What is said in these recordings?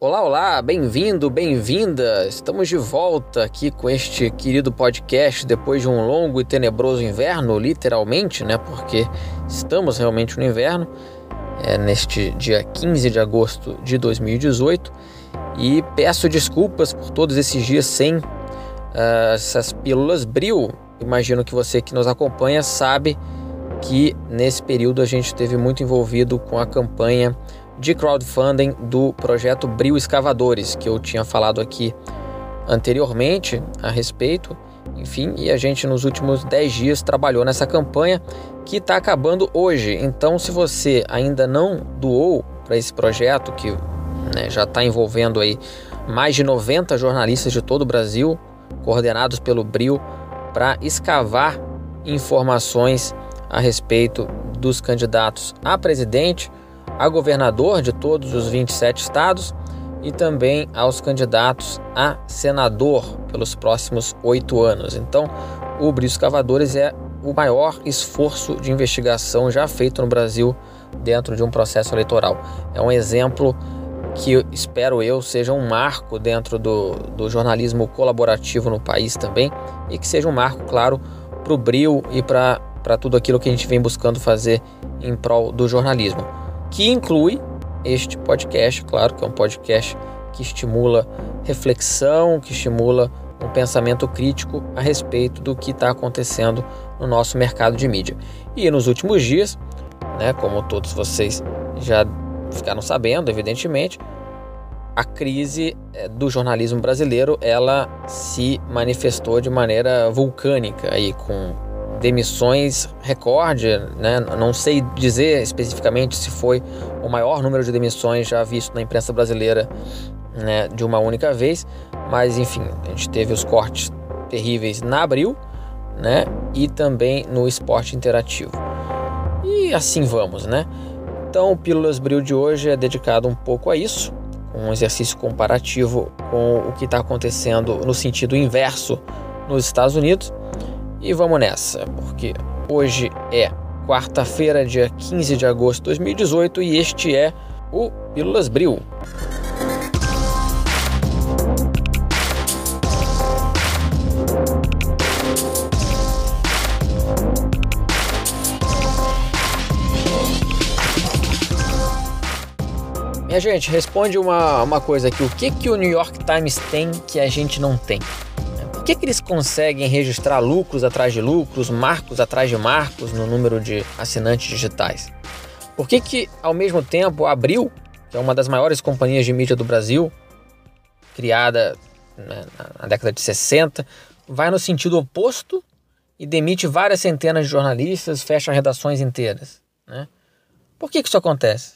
Olá, olá, bem-vindo, bem-vinda! Estamos de volta aqui com este querido podcast depois de um longo e tenebroso inverno, literalmente, né? Porque estamos realmente no inverno, neste dia 15 de agosto de 2018, e peço desculpas por todos esses dias sem essas pílulas Bril. Imagino que você que nos acompanha sabe que nesse período a gente esteve muito envolvido com a campanha de crowdfunding do projeto Bril Escavadores, que eu tinha falado aqui anteriormente a respeito. Enfim, e a gente nos últimos 10 dias trabalhou nessa campanha que está acabando hoje. Então, se você ainda não doou para esse projeto, que já está envolvendo aí mais de 90 jornalistas de todo o Brasil, coordenados pelo Bril, para escavar informações a respeito dos candidatos a presidente, a governador de todos os 27 estados e também aos candidatos a senador pelos próximos 8 anos. Então, o Bril Escavadores é o maior esforço de investigação já feito no Brasil dentro de um processo eleitoral. É um exemplo que espero eu seja um marco dentro do jornalismo colaborativo no país também, e que seja um marco, claro, para o Bril e para tudo aquilo que a gente vem buscando fazer em prol do jornalismo, que inclui este podcast, claro, que é um podcast que estimula reflexão, que estimula um pensamento crítico a respeito do que está acontecendo no nosso mercado de mídia. E nos últimos dias, como todos vocês já ficaram sabendo, evidentemente, a crise do jornalismo brasileiro, ela se manifestou de maneira vulcânica, aí, com demissões recorde, Não sei dizer especificamente se foi o maior número de demissões já visto na imprensa brasileira, de uma única vez, mas enfim, a gente teve os cortes terríveis na Abril, e também no esporte interativo. E assim vamos, Então, o Pílulas Bril de hoje é dedicado um pouco a isso, um exercício comparativo com o que está acontecendo no sentido inverso nos Estados Unidos. E vamos nessa, porque hoje é quarta-feira, dia 15 de agosto de 2018, e este é o Pílulas Bril. Minha gente, responde uma coisa aqui. O que o New York Times tem que a gente não tem? Por que eles conseguem registrar lucros atrás de lucros, marcos atrás de marcos no número de assinantes digitais? Por que ao mesmo tempo, a Abril, que é uma das maiores companhias de mídia do Brasil, criada na década de 60, vai no sentido oposto e demite várias centenas de jornalistas, fecha redações inteiras? Por que isso acontece?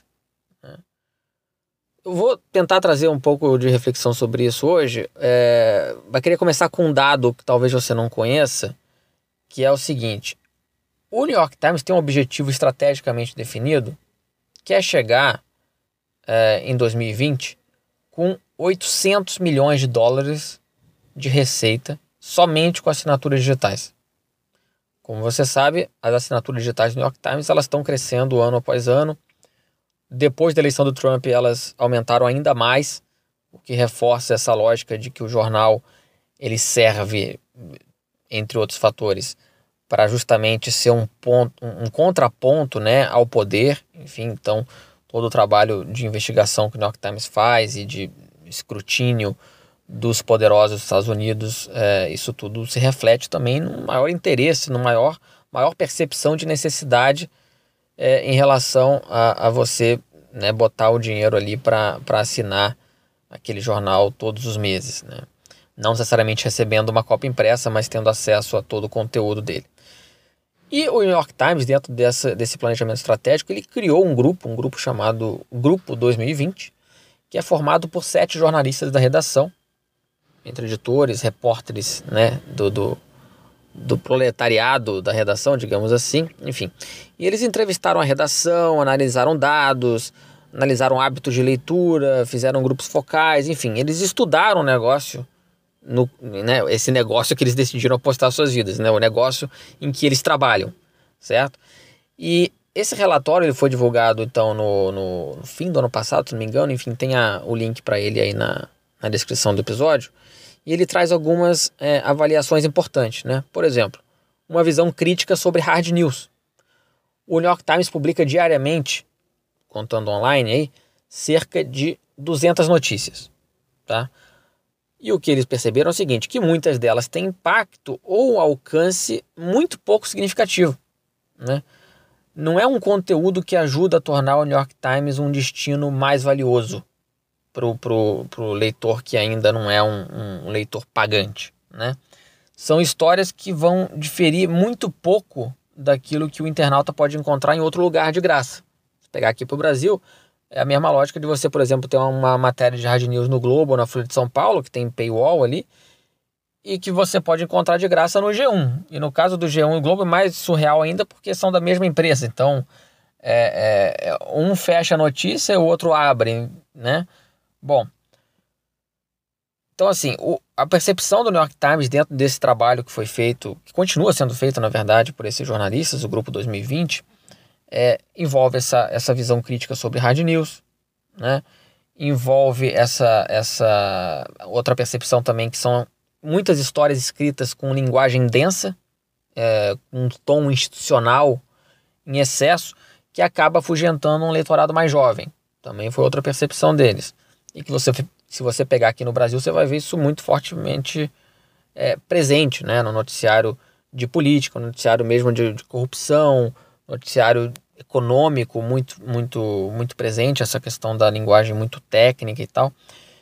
Eu vou tentar trazer um pouco de reflexão sobre isso hoje. Vai querer começar com um dado que talvez você não conheça, que é o seguinte: o New York Times tem um objetivo estrategicamente definido, que é chegar em 2020 com 800 milhões de dólares de receita somente com assinaturas digitais. Como você sabe, as assinaturas digitais do New York Times elas estão crescendo ano após ano. Depois da eleição do Trump, elas aumentaram ainda mais, o que reforça essa lógica de que o jornal ele serve, entre outros fatores, para justamente ser um contraponto, ao poder. Enfim, então, todo o trabalho de investigação que o New York Times faz e de escrutínio dos poderosos dos Estados Unidos, isso tudo se reflete também num maior interesse, numa maior percepção de necessidade em relação a você botar o dinheiro ali para assinar aquele jornal todos os meses. Não necessariamente recebendo uma cópia impressa, mas tendo acesso a todo o conteúdo dele. E o New York Times, dentro desse planejamento estratégico, ele criou um grupo chamado Grupo 2020, que é formado por 7 jornalistas da redação, entre editores, repórteres do proletariado da redação, digamos assim, enfim. E eles entrevistaram a redação, analisaram dados, analisaram hábitos de leitura, fizeram grupos focais, enfim, eles estudaram o negócio, esse negócio que eles decidiram apostar suas vidas, o negócio em que eles trabalham, certo? E Esse relatório ele foi divulgado então no fim do ano passado, se não me engano. Enfim, tem o link para ele aí na descrição do episódio. E ele traz algumas avaliações importantes, né? Por exemplo, uma visão crítica sobre hard news. O New York Times publica diariamente, contando online aí, cerca de 200 notícias, tá? E o que eles perceberam é o seguinte, que muitas delas têm impacto ou alcance muito pouco significativo, né? Não é um conteúdo que ajuda a tornar o New York Times um destino mais valioso pro leitor que ainda não é um leitor pagante, né? São histórias que vão diferir muito pouco daquilo que o internauta pode encontrar em outro lugar de graça. Se pegar aqui para o Brasil, é a mesma lógica de você, por exemplo, ter uma matéria de hard news no Globo ou na Folha de São Paulo, que tem paywall ali, e que você pode encontrar de graça no G1. E no caso do G1 e Globo é mais surreal ainda porque são da mesma empresa. Então, um fecha a notícia e o outro abre, né? Bom, então assim, a percepção do New York Times dentro desse trabalho que foi feito, que continua sendo feito, na verdade, por esses jornalistas, o Grupo 2020, envolve essa visão crítica sobre hard news, né? Envolve essa outra percepção também, que são muitas histórias escritas com linguagem densa, com um tom institucional em excesso, que acaba afugentando um leitorado mais jovem. Também foi outra percepção deles. E que se você pegar aqui no Brasil, você vai ver isso muito fortemente presente, né? No noticiário de política, no noticiário mesmo de corrupção, noticiário econômico muito, muito, muito presente, essa questão da linguagem muito técnica e tal.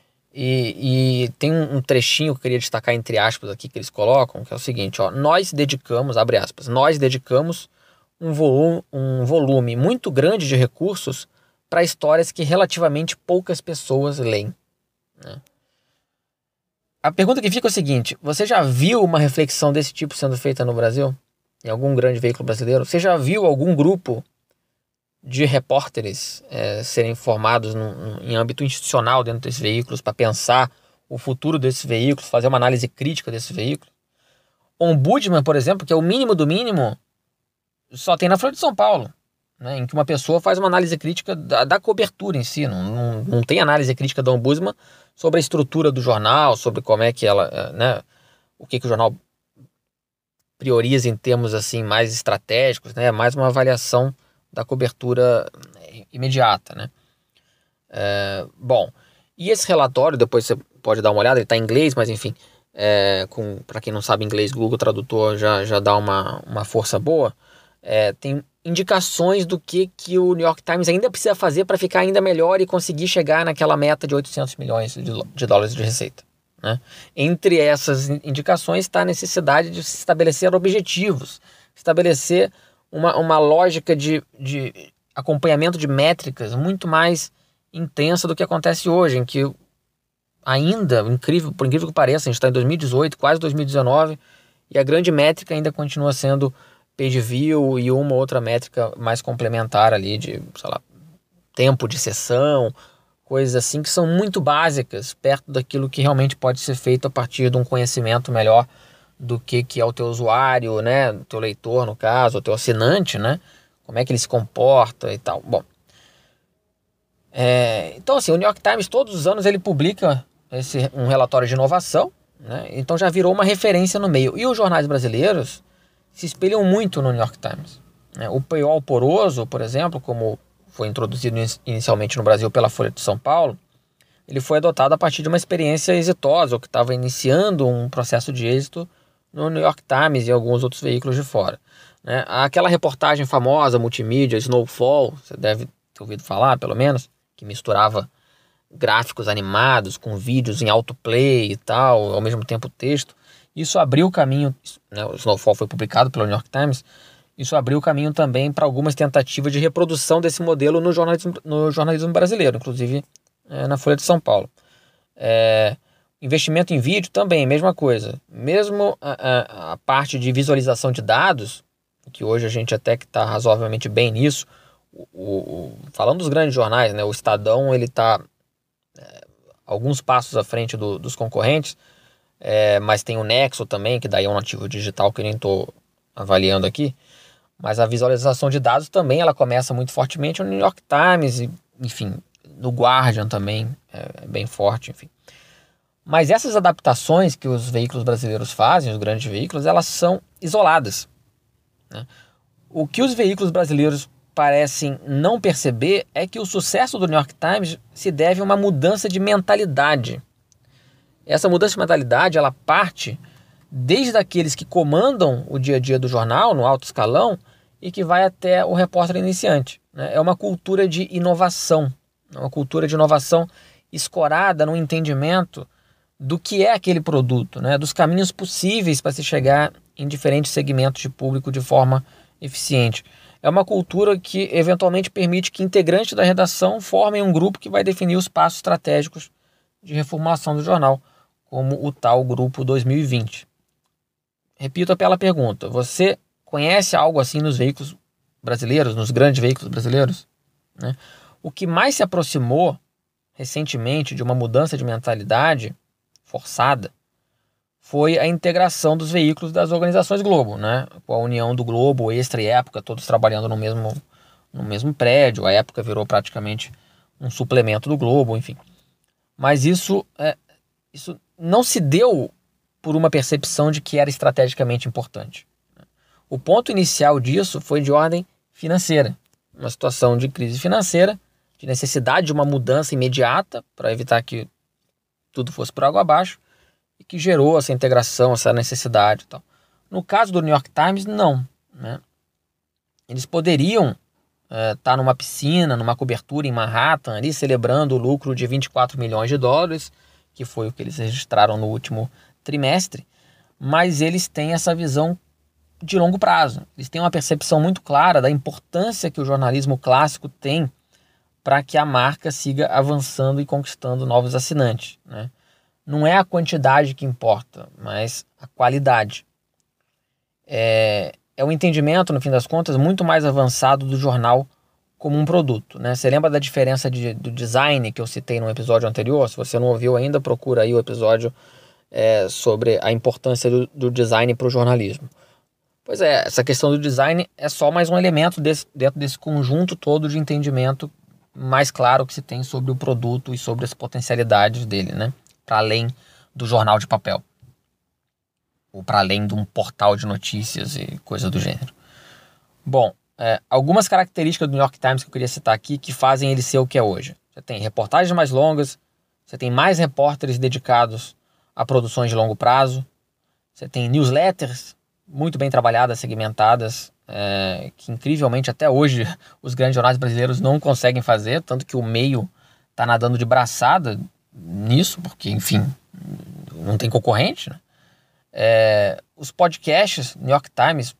E tem um trechinho que eu queria destacar entre aspas aqui que eles colocam, que é o seguinte, ó, nós dedicamos, abre aspas, nós dedicamos um volume muito grande de recursos para histórias que relativamente poucas pessoas leem, né? A pergunta que fica é o seguinte, você já viu uma reflexão desse tipo sendo feita no Brasil? Em algum grande veículo brasileiro? Você já viu algum grupo de repórteres serem formados em âmbito institucional dentro desses veículos para pensar o futuro desses veículos, fazer uma análise crítica desses veículos? Ombudsman, por exemplo, que é o mínimo do mínimo, só tem na Folha de São Paulo, né, em que uma pessoa faz uma análise crítica da cobertura em si, não tem análise crítica do Ombudsman sobre a estrutura do jornal, sobre como é que ela, né, o que o jornal prioriza em termos assim mais estratégicos, né, mais uma avaliação da cobertura imediata, né. Bom, e esse relatório, depois você pode dar uma olhada, ele está em inglês, mas enfim, para quem não sabe inglês, Google Tradutor já dá uma força boa. Tem indicações do que o New York Times ainda precisa fazer para ficar ainda melhor e conseguir chegar naquela meta de 800 milhões de dólares de receita, né? Entre essas indicações está a necessidade de se estabelecer objetivos, estabelecer uma lógica de acompanhamento de métricas muito mais intensa do que acontece hoje, em que ainda, por incrível que pareça, a gente está em 2018, quase 2019, e a grande métrica ainda continua sendo page view e uma outra métrica mais complementar ali de, sei lá, tempo de sessão, coisas assim que são muito básicas perto daquilo que realmente pode ser feito a partir de um conhecimento melhor do que é o teu usuário, né, o teu leitor no caso, o teu assinante, né, como é que ele se comporta e tal. Bom, então assim, o New York Times todos os anos ele publica um relatório de inovação, né, então já virou uma referência no meio. E os jornais brasileiros se espelham muito no New York Times, né? O paywall poroso, por exemplo, como foi introduzido inicialmente no Brasil pela Folha de São Paulo, ele foi adotado a partir de uma experiência exitosa, ou que estava iniciando um processo de êxito no New York Times e alguns outros veículos de fora, né? Aquela reportagem famosa, multimídia, Snowfall, você deve ter ouvido falar, pelo menos, que misturava gráficos animados com vídeos em autoplay e tal, ao mesmo tempo texto. Isso abriu o caminho, né, o Snowfall foi publicado pelo New York Times, isso abriu o caminho também para algumas tentativas de reprodução desse modelo no jornalismo brasileiro, inclusive na Folha de São Paulo. Investimento em vídeo também, mesma coisa. Mesmo a parte de visualização de dados, que hoje a gente até que está razoavelmente bem nisso, falando dos grandes jornais, né, o Estadão ele está alguns passos à frente dos concorrentes, mas tem o Nexo também, que daí é um nativo digital que eu nem estou avaliando aqui. Mas a visualização de dados também ela começa muito fortemente no New York Times, e, enfim, no Guardian também é bem forte, enfim. Mas essas adaptações que os veículos brasileiros fazem, os grandes veículos, elas são isoladas, né? O que os veículos brasileiros parecem não perceber é que o sucesso do New York Times se deve a uma mudança de mentalidade. Essa mudança de mentalidade ela parte desde aqueles que comandam o dia a dia do jornal, no alto escalão, e que vai até o repórter iniciante, né? É uma cultura de inovação, uma cultura de inovação escorada no entendimento do que é aquele produto, né? Dos caminhos possíveis para se chegar em diferentes segmentos de público de forma eficiente. É uma cultura que eventualmente permite que integrantes da redação formem um grupo que vai definir os passos estratégicos de reformulação do jornal, como o tal Grupo 2020. Repito aquela pergunta, você conhece algo assim nos veículos brasileiros, nos grandes veículos brasileiros, né? O que mais se aproximou recentemente de uma mudança de mentalidade forçada foi a integração dos veículos das organizações Globo, né? Com a união do Globo, Extra e Época, todos trabalhando no mesmo prédio. A Época virou praticamente um suplemento do Globo, enfim. Mas isso não se deu por uma percepção de que era estrategicamente importante. O ponto inicial disso foi de ordem financeira. Uma situação de crise financeira, de necessidade de uma mudança imediata para evitar que tudo fosse por água abaixo, e que gerou essa integração, essa necessidade e tal. No caso do New York Times, não, né? Eles poderiam estar numa piscina, numa cobertura em Manhattan, ali celebrando o lucro de 24 milhões de dólares, que foi o que eles registraram no último trimestre, mas eles têm essa visão de longo prazo. Eles têm uma percepção muito clara da importância que o jornalismo clássico tem para que a marca siga avançando e conquistando novos assinantes, né? Não é a quantidade que importa, mas a qualidade. É um entendimento, no fim das contas, muito mais avançado do jornal como um produto, né? Você lembra da diferença do design que eu citei no episódio anterior? Se você não ouviu ainda, procura aí o episódio sobre a importância do design para o jornalismo. Pois é, essa questão do design é só mais um elemento dentro desse conjunto todo de entendimento mais claro que se tem sobre o produto e sobre as potencialidades dele, né? Para além do jornal de papel, ou para além de um portal de notícias e coisa do gênero. Bom, algumas características do New York Times que eu queria citar aqui que fazem ele ser o que é hoje. Você tem reportagens mais longas, você tem mais repórteres dedicados a produções de longo prazo, você tem newsletters muito bem trabalhadas, segmentadas, que incrivelmente até hoje os grandes jornais brasileiros não conseguem fazer, tanto que o meio está nadando de braçada nisso, porque, enfim, não tem concorrente, né? Os podcasts, New York Times,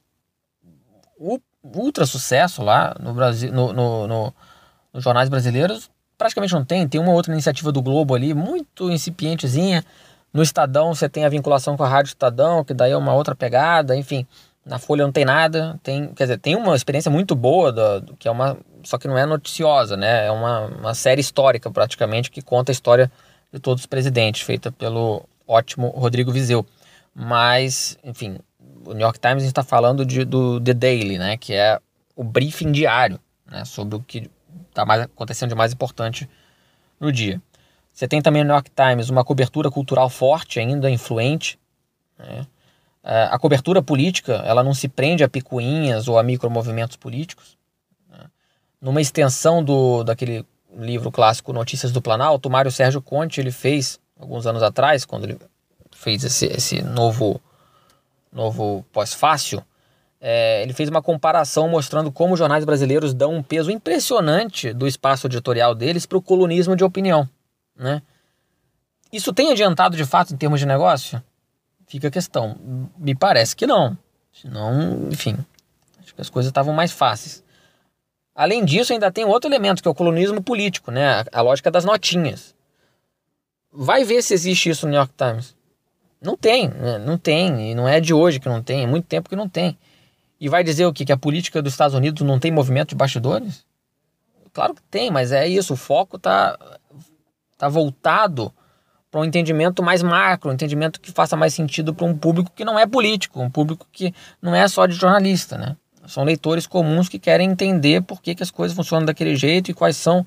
ultra sucesso lá no Brasil, nos jornais brasileiros, praticamente não tem. Tem uma outra iniciativa do Globo ali, muito incipientezinha. No Estadão você tem a vinculação com a Rádio Estadão, que daí é uma outra pegada, enfim. Na Folha não tem nada, tem uma experiência muito boa, que é só que não é noticiosa, né? É uma série histórica praticamente, que conta a história de todos os presidentes, feita pelo ótimo Rodrigo Vizeu. Mas, enfim, o New York Times está falando do The Daily, né? Que é o briefing diário, né? Sobre o que está acontecendo de mais importante no dia. Você tem também no New York Times uma cobertura cultural forte ainda, influente, né? A cobertura política, ela não se prende a picuinhas ou a micromovimentos políticos, né? Numa extensão daquele livro clássico Notícias do Planalto, o Mário Sérgio Conte, ele fez, alguns anos atrás, quando ele fez esse novo pós-fácil, ele fez uma comparação mostrando como os jornais brasileiros dão um peso impressionante do espaço editorial deles para o colunismo de opinião, né? Isso tem adiantado de fato em termos de negócio? Fica a questão. Me parece que não. Senão, enfim, acho que as coisas estavam mais fáceis. Além disso, ainda tem outro elemento, que é o colunismo político, né? A lógica das notinhas. Vai ver se existe isso no New York Times. Não tem, né? Não tem. E não é de hoje que não tem, é muito tempo que não tem. E vai dizer o quê? Que a política dos Estados Unidos não tem movimento de bastidores? Claro que tem, mas é isso. O foco tá voltado para um entendimento mais macro, um entendimento que faça mais sentido para um público que não é político, um público que não é só de jornalista, né? São leitores comuns que querem entender por que as coisas funcionam daquele jeito e quais são,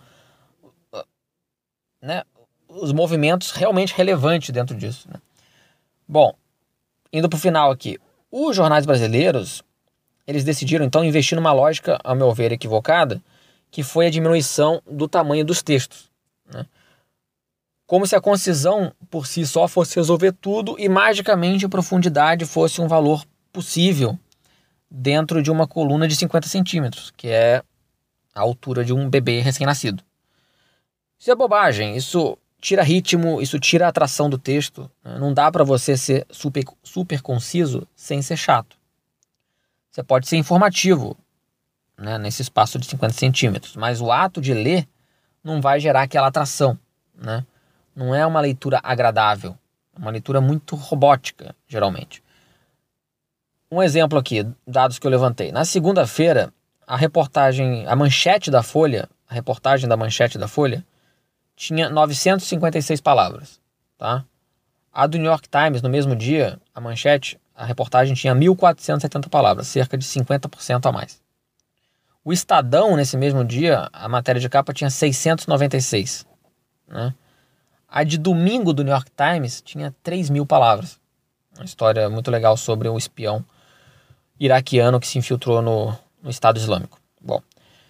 né, os movimentos realmente relevantes dentro disso, né? Bom, indo para o final aqui. Os jornais brasileiros, eles decidiram então investir numa lógica, a meu ver, equivocada, que foi a diminuição do tamanho dos textos, né? Como se a concisão por si só fosse resolver tudo e magicamente a profundidade fosse um valor possível dentro de uma coluna de 50 centímetros, que é a altura de um bebê recém-nascido. Isso é bobagem, isso tira ritmo, isso tira a atração do texto, né? Não dá para você ser super conciso sem ser chato. Você pode ser informativo, né, nesse espaço de 50 centímetros, mas o ato de ler não vai gerar aquela atração, né? Não é uma leitura agradável, é uma leitura muito robótica, geralmente. Um exemplo aqui, dados que eu levantei. Na segunda-feira, a manchete da Folha tinha 956 palavras, tá? A do New York Times, no mesmo dia, a reportagem tinha 1.470 palavras, cerca de 50% a mais. O Estadão, nesse mesmo dia, a matéria de capa tinha 696, né? A de domingo do New York Times tinha 3.000 palavras. Uma história muito legal sobre o espião iraquiano que se infiltrou no Estado Islâmico. Bom,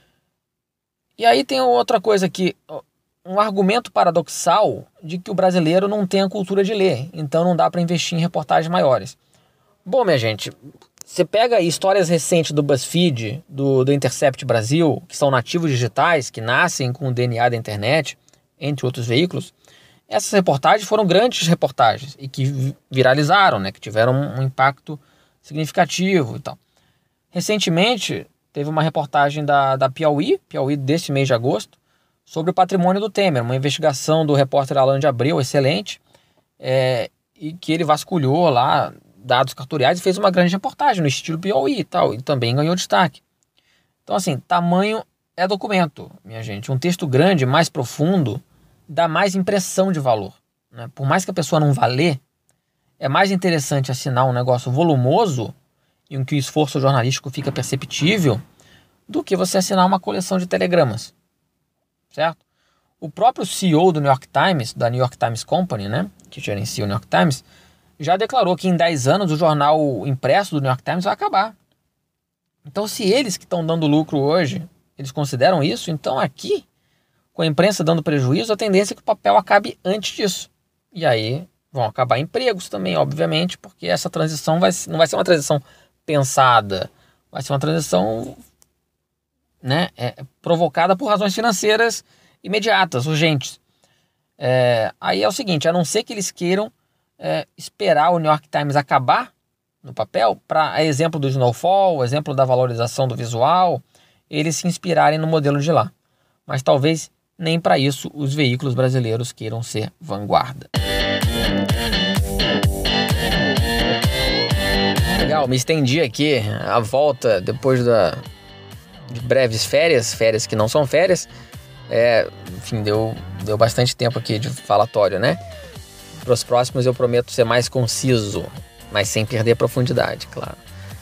e aí tem outra coisa aqui, um argumento paradoxal de que o brasileiro não tem a cultura de ler, então não dá para investir em reportagens maiores. Bom, minha gente, você pega histórias recentes do BuzzFeed, do Intercept Brasil, que são nativos digitais, que nascem com o DNA da internet, entre outros veículos. Essas reportagens foram grandes reportagens e que viralizaram, né, que tiveram um impacto significativo e tal. Recentemente, teve uma reportagem da Piauí desse mês de agosto, sobre o patrimônio do Temer, uma investigação do repórter Alan de Abreu, excelente, e que ele vasculhou lá dados cartoriais e fez uma grande reportagem no estilo Piauí e tal, e também ganhou destaque. Então, assim, tamanho é documento, minha gente. Um texto grande, mais profundo, dá mais impressão de valor, né? Por mais que a pessoa não vá ler, é mais interessante assinar um negócio volumoso em que o esforço jornalístico fica perceptível do que você assinar uma coleção de telegramas, certo? O próprio CEO do New York Times, da New York Times Company, né, que gerencia o New York Times, já declarou que em 10 anos o jornal impresso do New York Times vai acabar. Então, se eles que estão dando lucro hoje, eles consideram isso, então aqui, com a imprensa dando prejuízo, a tendência é que o papel acabe antes disso. E aí vão acabar empregos também, obviamente, porque essa transição não vai ser uma transição pensada, vai ser uma transição, né, provocada por razões financeiras imediatas, urgentes. Aí é o seguinte, a não ser que eles queiram esperar o New York Times acabar no papel, para exemplo do Snowfall, exemplo da valorização do visual, eles se inspirarem no modelo de lá. Mas talvez nem para isso os veículos brasileiros queiram ser vanguarda. Legal, me estendi aqui a volta depois de breves férias que não são férias. Enfim, deu bastante tempo aqui de falatório, né? Para os próximos eu prometo ser mais conciso, mas sem perder profundidade, claro.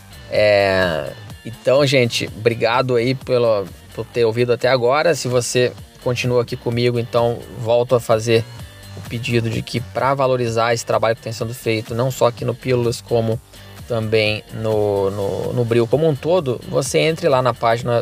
Então, gente, obrigado aí por ter ouvido até agora. Se você continua aqui comigo, então volto a fazer o pedido de que, para valorizar esse trabalho que tem sendo feito, não só aqui no Pílulas, como também no Bril como um todo, você entre lá na página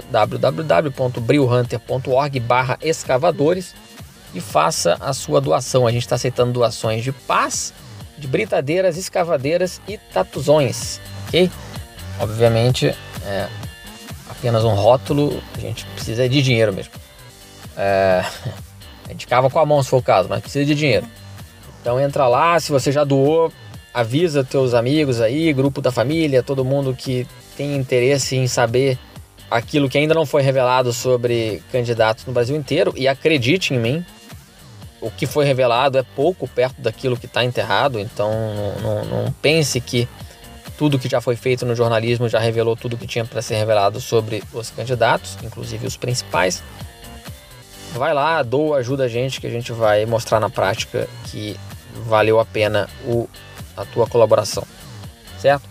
www.brilhunter.org/escavadores e faça a sua doação. A gente está aceitando doações de pás, de britadeiras, escavadeiras e tatuzões, ok? Obviamente, apenas um rótulo, a gente precisa de dinheiro mesmo. A gente cava com a mão se for o caso, mas precisa de dinheiro. Então entra lá, se você já doou, avisa teus amigos aí, grupo da família, todo mundo que tem interesse em saber aquilo que ainda não foi revelado sobre candidatos no Brasil inteiro. E acredite em mim, o que foi revelado é pouco perto daquilo que está enterrado. Então não pense que tudo que já foi feito no jornalismo já revelou tudo que tinha para ser revelado sobre os candidatos, inclusive os principais. Vai lá, doa, ajuda a gente, que a gente vai mostrar na prática que valeu a pena a tua colaboração, certo?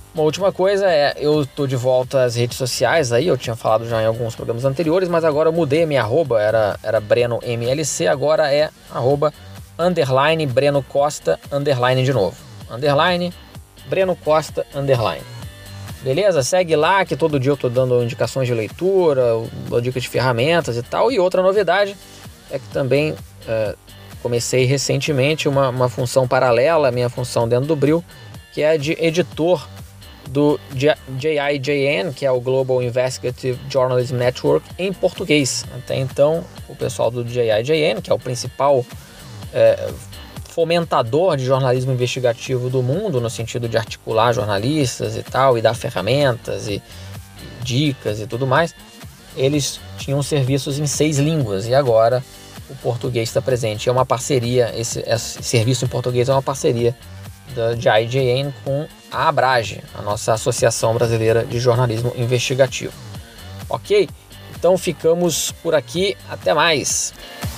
Uma última coisa eu tô de volta às redes sociais aí, eu tinha falado já em alguns programas anteriores, mas agora eu mudei a minha arroba, era Breno MLC, agora é _ Breno Costa _ de novo. _ Breno Costa _ Beleza? Segue lá que todo dia eu tô dando indicações de leitura, dou dicas de ferramentas e tal. E outra novidade é que também comecei recentemente uma função paralela à minha função dentro do Bril, que é a de editor do JIJN, que é o Global Investigative Journalism Network, em português. Até então, o pessoal do JIJN, que é o principal fomentador de jornalismo investigativo do mundo, no sentido de articular jornalistas e tal, e dar ferramentas e dicas e tudo mais, eles tinham serviços em 6 línguas, e agora o português está presente. É uma parceria, esse serviço em português é uma parceria da JIJN com a Abrage, a nossa Associação Brasileira de Jornalismo Investigativo. Ok? Então ficamos por aqui, até mais!